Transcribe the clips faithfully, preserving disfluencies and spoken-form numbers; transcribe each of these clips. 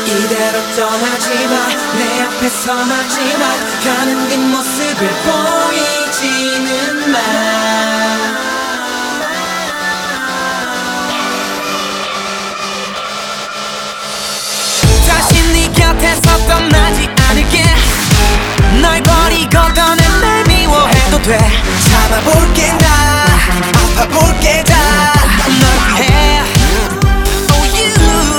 이대로 떠나지마 내 앞에 서나지마 가는 뒷모습을 보이지는 마 다시 네 곁에서 떠나지 않을게 널 버리고 떠난 날 미워해도 돼 참아볼게 나 아파볼게 다 널 위해 Oh you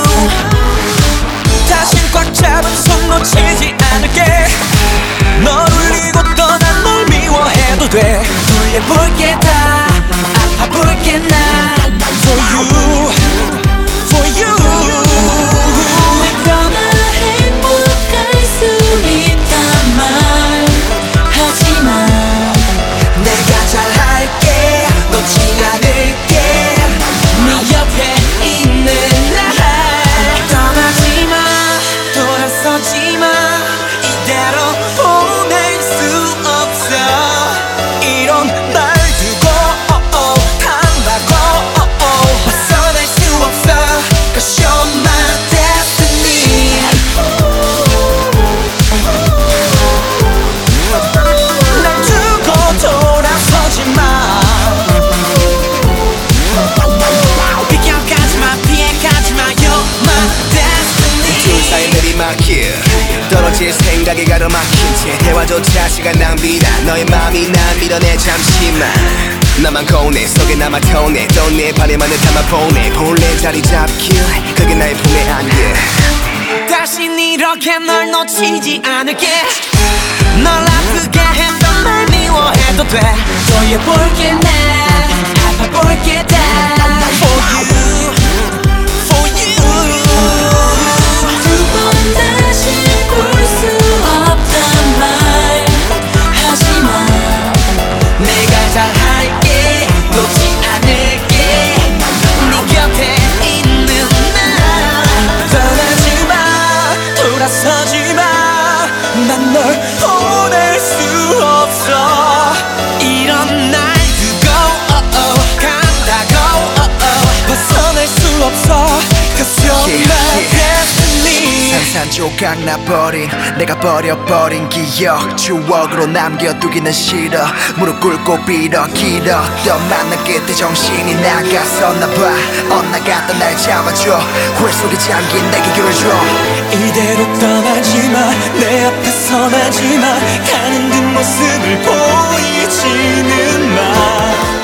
다신 꽉 잡은 손 놓치지 않을게 널 울리고 떠난 널 미워해도 돼 돌려볼게 다 아파볼게 나 For you For you 떨어질 생각에 가로막힌 채 대화조차 시간 낭비다 너의 맘이 난 밀어내 잠시만 나만 거운해 속에 남아 터내 또 내 바래만을 담아보내 본래 자리 잡길 그게 나의 품에 안겨 다신 이렇게 널 놓치지 않을게 널 아프게 했던 날 미워해도 돼 돌려볼게 나 아파볼게 다 For you For you 두 번 다시 볼 수 없단 말 하지마 내가 잘할게 놓지 않을게 네 곁에 있는 날 떠나지마 돌아서지마 난 널 보낼 수 없어 이런 날 두고 oh oh, 간다고 oh oh, 벗어날 수 없어 Cause you're yeah, my yeah. destiny 산산조각 나버린 내가 버려버린 기억 추억으로 남겨두기는 싫어 무릎 꿇고 빌어 길었던 만난 끝에 정신이 나갔었나봐 엇나갔던 날 잡아줘 후회 속에 잠긴 내게 길을 줘 이대로 떠나지마 내 앞에 서나지마 가는 뒷모습을 보이지는 마